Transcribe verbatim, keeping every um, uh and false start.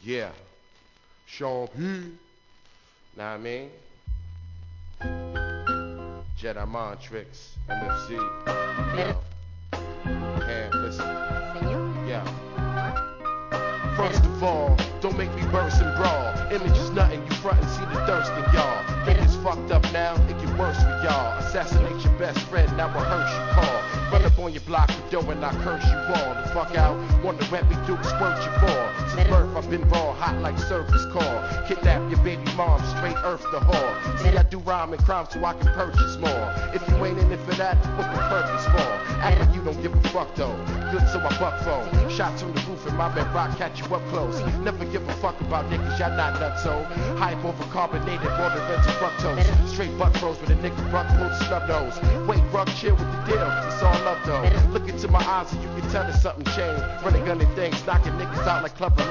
Yeah, Sean P. Know what I mean? Jedi Mind Tricks, M F C. Yo. And listen. Yeah. First of all, don't make me burst and brawl. Image is nothing, you front and see the thirst in y'all. Think it's fucked up now, it get worse for y'all. Assassinate your best friend, now rehearse you call. Run up on your block the door and I curse you all. The fuck out, wonder what we do, squirt you for. Since birth I've been raw, hot like service call. Kidnap your baby mom, straight earth the whore. See I do rhyme and crime so I can purchase more. If you ain't in it for that, what's the purpose for? Act like you don't give a fuck though. Good so I buck phone. Shots on the roof and my man rock catch you up close. Never give a fuck about niggas, y'all not nuts so. Hype over carbonated water into fructose. Straight butt froze with a nigga ruck pulled snub nose. Wait, ruck chill with the deal, it's all love though. Look into my eyes and you can tell there's something changed. Running gunning things, knocking niggas out like Clubber